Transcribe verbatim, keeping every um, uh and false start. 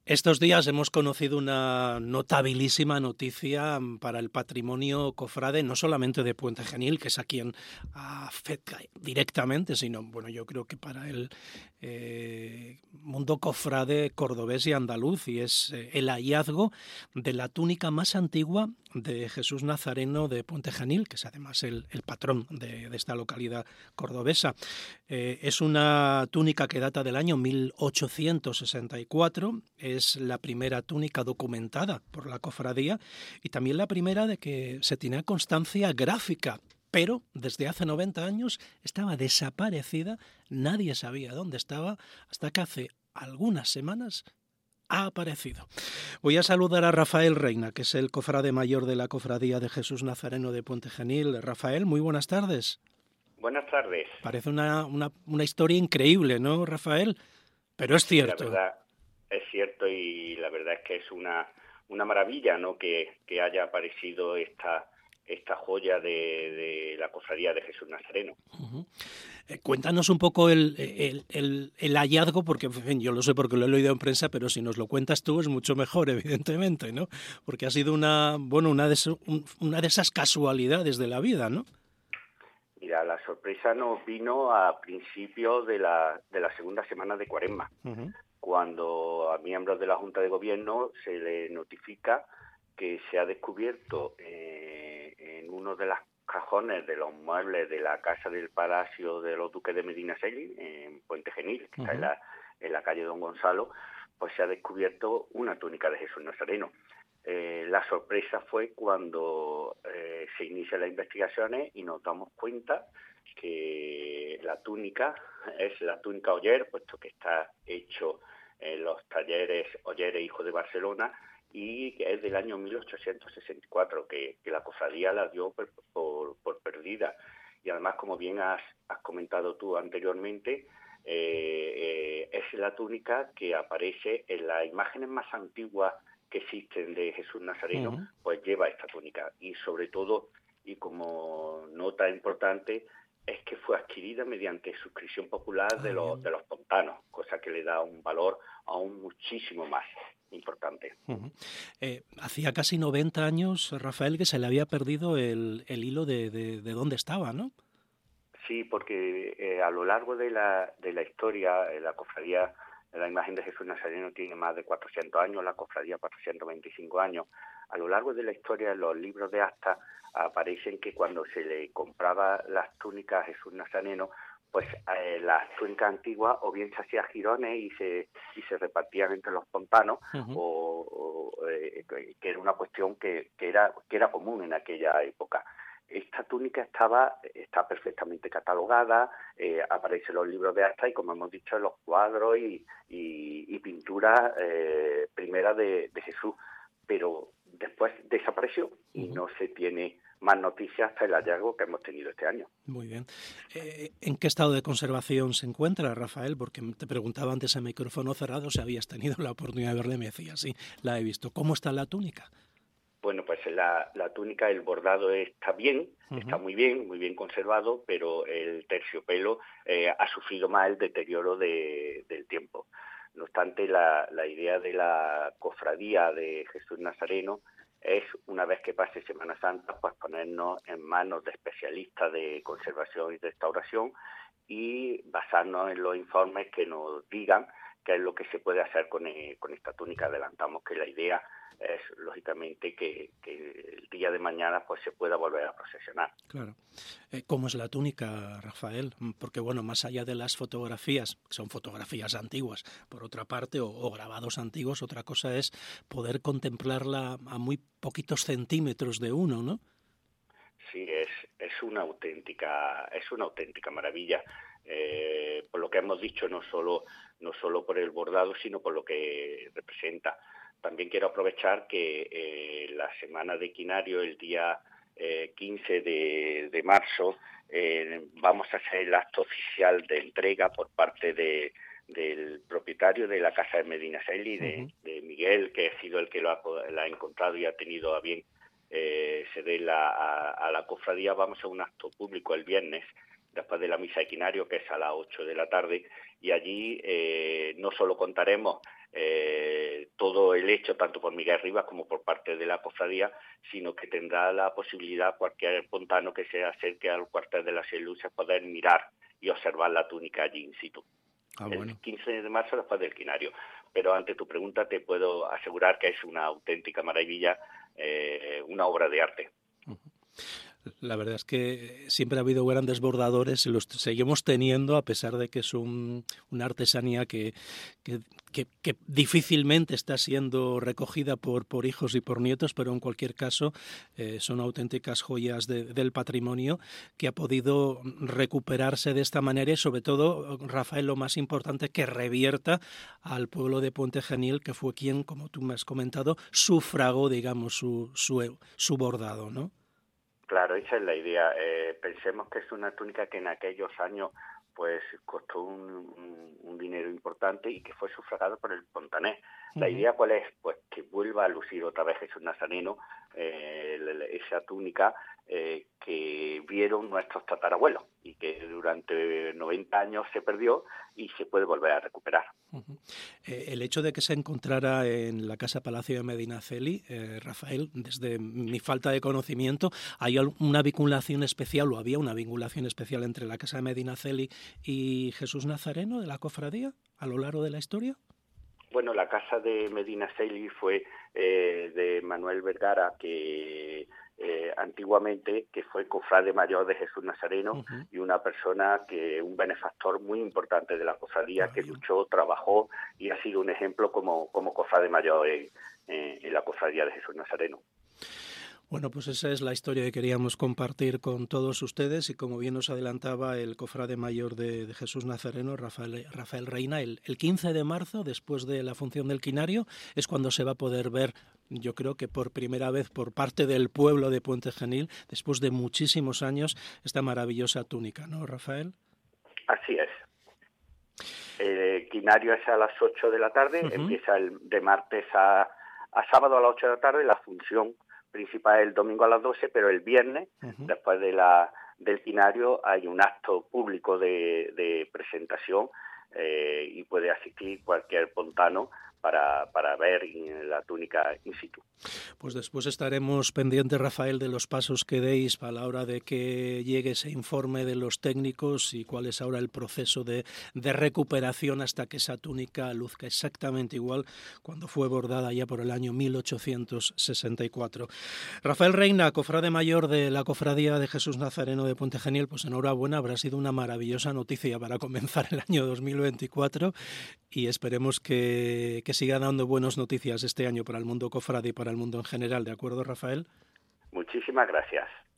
Estos días hemos conocido una notabilísima noticia para el patrimonio cofrade, no solamente de Puente Genil, que es a quien afecta directamente, sino, bueno, yo creo que para el eh, mundo cofrade cordobés y andaluz, y es eh, el hallazgo de la túnica más antigua de Jesús Nazareno de Puente Genil, que es además el, el patrón de, de esta localidad cordobesa. Eh, es una túnica que data del año mil ochocientos sesenta y cuatro, es la primera túnica documentada por la cofradía y también la primera de que se tiene constancia gráfica, pero desde hace noventa años estaba desaparecida, nadie sabía dónde estaba, hasta que hace algunas semanas ha aparecido. Voy a saludar a Rafael Reina, que es el cofrade mayor de la Cofradía de Jesús Nazareno de Puente Genil. Rafael, muy buenas tardes. Buenas tardes. Parece una, una, una historia increíble, ¿no, Rafael? Pero es cierto. Sí, la verdad es cierto, y la verdad es que es una, una maravilla, ¿no?, que, que haya aparecido esta, esta joya de, de la Cofradía de Jesús Nazareno. Uh-huh. Eh, cuéntanos un poco el, el, el, el hallazgo, porque en fin, yo lo sé porque lo he leído en prensa, pero si nos lo cuentas tú es mucho mejor, evidentemente, ¿no? Porque ha sido una, bueno, una de, una de esas casualidades de la vida, ¿no? Mira, la sorpresa nos vino a principios de la, de la segunda semana de Cuaresma, uh-huh. cuando a miembros de la Junta de Gobierno se le notifica que se ha descubierto eh, en uno de los cajones de los muebles de la casa del Palacio de los Duques de Medinaceli, en Puente Genil, que uh-huh. está en la, en la calle Don Gonzalo, pues se ha descubierto una túnica de Jesús Nazareno. Eh, la sorpresa fue cuando eh, se inician las investigaciones y nos damos cuenta que la túnica es la túnica Oller, puesto que está hecho en los talleres Oller e Hijo de Barcelona, y que es del año mil ochocientos sesenta y cuatro, que, que la cofradía la dio por, por, por perdida. Y además, como bien has, has comentado tú anteriormente, eh, eh, es la túnica que aparece en las imágenes más antiguas que existen de Jesús Nazareno, uh-huh. pues lleva esta túnica. Y sobre todo, y como nota importante, es que fue adquirida mediante suscripción popular ah, de los, de los pontanos, cosa que le da un valor aún muchísimo más importante. Uh-huh. Eh, hacía casi noventa años, Rafael, que se le había perdido el, el hilo de, de, de dónde estaba, ¿no? Sí, porque eh, a lo largo de la, de la historia, eh, la cofradía, la imagen de Jesús Nazareno tiene más de cuatrocientos años, la cofradía cuatrocientos veinticinco años. A lo largo de la historia, en los libros de actas, aparecen que cuando se le compraba las túnicas a Jesús Nazareno, pues eh, las túnicas antiguas o bien se hacían jirones y se y se repartían entre los pontanos, uh-huh. o, o eh, que era una cuestión que, que era que era común en aquella época. Esta túnica estaba está perfectamente catalogada, eh, aparece en los libros de actas y, como hemos dicho, en los cuadros y, y, y pinturas eh, primeras de, de Jesús, pero después desapareció y uh-huh. no se tiene más noticias hasta el hallazgo que hemos tenido este año. Muy bien. Eh, ¿En qué estado de conservación se encuentra, Rafael? Porque te preguntaba antes a micrófono cerrado si habías tenido la oportunidad de verla y me decías, sí, la he visto. ¿Cómo está la túnica? Bueno, pues la, la túnica, el bordado está bien, uh-huh. está muy bien, muy bien conservado, pero el terciopelo eh, ha sufrido más el deterioro de, del tiempo. No obstante, la, la idea de la cofradía de Jesús Nazareno es, una vez que pase Semana Santa, pues ponernos en manos de especialistas de conservación y restauración y basarnos en los informes que nos digan qué es lo que se puede hacer con, eh, con esta túnica. Adelantamos que la idea es, lógicamente, que, que el día de mañana pues se pueda volver a procesionar. Claro. Eh, ¿Cómo es la túnica, Rafael? Porque, bueno, más allá de las fotografías, que son fotografías antiguas, por otra parte, o, o grabados antiguos, otra cosa es poder contemplarla a muy poquitos centímetros de uno, ¿no? Sí, es, es una auténtica, es una auténtica maravilla. Eh, por lo que hemos dicho, no solo, no solo por el bordado, sino por lo que representa. También quiero aprovechar que eh, la semana de Quinario, el día eh, quince de, de marzo, eh, vamos a hacer el acto oficial de entrega por parte de, del propietario de la casa de Medinaceli, de, uh-huh. de Miguel, que ha sido el que lo ha, la ha encontrado y ha tenido a bien eh, ceder a, a la cofradía. Vamos a un acto público el viernes, después de la misa de Quinario, que es a las ocho de la tarde, y allí eh, no solo contaremos eh, todo el hecho tanto por Miguel Rivas como por parte de la cofradía, sino que tendrá la posibilidad cualquier pontano que se acerque al cuartel de las Seis Luces poder mirar y observar la túnica allí in situ. Ah, bueno. El quince de marzo después del quinario. Pero ante tu pregunta te puedo asegurar que es una auténtica maravilla, eh, una obra de arte. Uh-huh. La verdad es que siempre ha habido grandes bordadores y los seguimos teniendo, a pesar de que es un, una artesanía que, que, que, que difícilmente está siendo recogida por, por hijos y por nietos, pero en cualquier caso eh, son auténticas joyas de, del patrimonio que ha podido recuperarse de esta manera y sobre todo, Rafael, lo más importante, que revierta al pueblo de Puente Genil, que fue quien, como tú me has comentado, sufragó, digamos, su, su, su bordado, ¿no? Claro, esa es la idea. Eh, pensemos que es una túnica que en aquellos años pues costó un, un, un dinero importante y que fue sufragado por el Pontanés. Uh-huh. La idea cuál es, pues que vuelva a lucir otra vez Jesús Nazareno, eh, esa túnica eh, que vieron nuestros tatarabuelos y que durante noventa años se perdió y se puede volver a recuperar. Uh-huh. Eh, el hecho de que se encontrara en la Casa Palacio de Medinaceli, eh, Rafael, desde mi falta de conocimiento, ¿hay una vinculación especial o había una vinculación especial entre la Casa de Medinaceli y Jesús Nazareno de la cofradía a lo largo de la historia? Bueno, la Casa de Medinaceli fue eh, de Manuel Vergara, que eh, antiguamente que fue cofrade mayor de Jesús Nazareno uh-huh. y una persona que un benefactor muy importante de la cofradía, que luchó, trabajó y ha sido un ejemplo como, como cofrade mayor en, en, en la cofradía de Jesús Nazareno. Bueno, pues esa es la historia que queríamos compartir con todos ustedes y como bien nos adelantaba el cofrade mayor de, de Jesús Nazareno, Rafael, Rafael Reina, el, el quince de marzo, después de la función del quinario, es cuando se va a poder ver, yo creo que por primera vez por parte del pueblo de Puente Genil, después de muchísimos años, esta maravillosa túnica, ¿no, Rafael? Así es. El quinario es a las ocho de la tarde, uh-huh. empieza el, de martes a, a sábado a las ocho de la tarde, la función principal el domingo a las doce, pero el viernes, uh-huh. después de la del quinario, hay un acto público de, de presentación eh, y puede asistir cualquier pontano para, para ver la túnica in situ. Pues después estaremos pendientes, Rafael, de los pasos que deis a la hora de que llegue ese informe de los técnicos y cuál es ahora el proceso de, de recuperación hasta que esa túnica luzca exactamente igual cuando fue bordada ya por el año mil ochocientos sesenta y cuatro. Rafael Reina, cofrade mayor de la Cofradía de Jesús Nazareno de Puente Genil, pues enhorabuena, habrá sido una maravillosa noticia para comenzar el año dos mil veinticuatro y esperemos que, que siga dando buenas noticias este año para el mundo cofrade y para el mundo en general. ¿De acuerdo, Rafael? Muchísimas gracias.